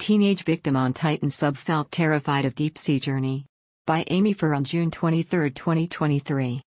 teenage victim on Titan sub felt terrified of deep-sea journey. By Amy Fur on June 23, 2023.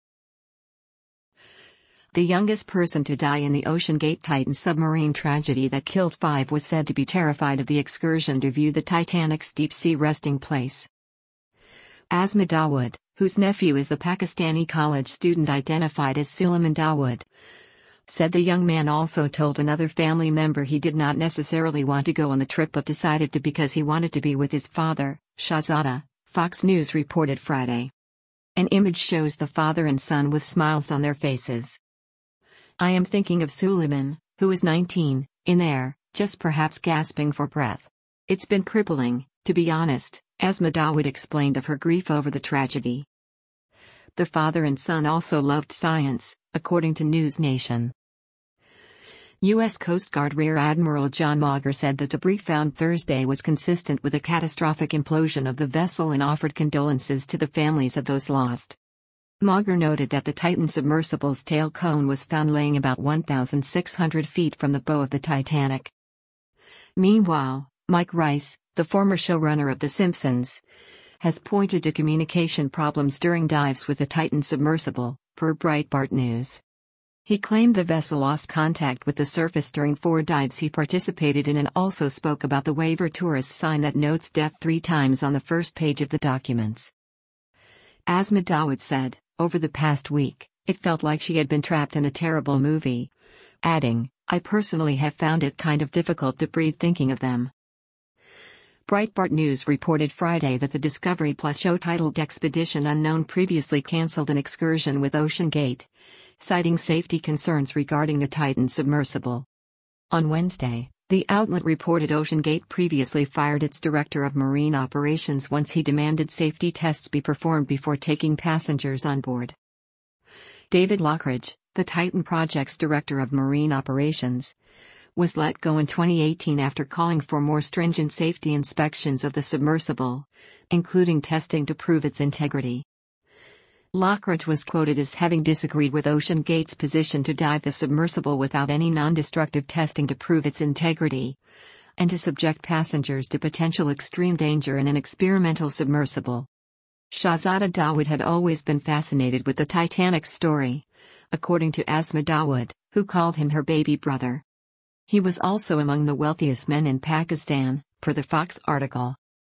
The youngest person to die in the OceanGate Titan submarine tragedy that killed 5 was said to be terrified of the excursion to view the Titanic's deep-sea resting place. Asma Dawood, whose nephew is the Pakistani college student identified as Suleiman Dawood, said the young man also told another family member he did not necessarily want to go on the trip but decided to because he wanted to be with his father, Shahzada, Fox News reported Friday. An image shows the father and son with smiles on their faces. "I am thinking of Suleiman, who is 19, in there, just perhaps gasping for breath. It's been crippling, to be honest," Asma Dawood explained of her grief over the tragedy. The father and son also loved science, according to News Nation. U.S. Coast Guard Rear Admiral John Mauger said the debris found Thursday was consistent with a catastrophic implosion of the vessel and offered condolences to the families of those lost. Mauger noted that the Titan submersible's tail cone was found laying about 1,600 feet from the bow of the Titanic. Meanwhile, Mike Rice, the former showrunner of The Simpsons, has pointed to communication problems during dives with the Titan submersible, per Breitbart News. He claimed the vessel lost contact with the surface during 4 dives he participated in and also spoke about the waiver tourist sign that notes death 3 times on the first page of the documents. Asma Dawood said, "Over the past week, it felt like she had been trapped in a terrible movie," adding, "I personally have found it kind of difficult to breathe thinking of them." Breitbart News reported Friday that the Discovery Plus show titled Expedition Unknown previously cancelled an excursion with OceanGate, citing safety concerns regarding the Titan submersible. On Wednesday, the outlet reported OceanGate previously fired its director of marine operations once he demanded safety tests be performed before taking passengers on board. David Lockridge, the Titan project's director of marine operations, was let go in 2018 after calling for more stringent safety inspections of the submersible, including testing to prove its integrity. Lockridge was quoted as having disagreed with OceanGate's position to dive the submersible without any non-destructive testing to prove its integrity, and to subject passengers to potential extreme danger in an experimental submersible. Shahzada Dawood had always been fascinated with the Titanic's story, according to Asma Dawood, who called him her baby brother. He was also among the wealthiest men in Pakistan, per the Fox article.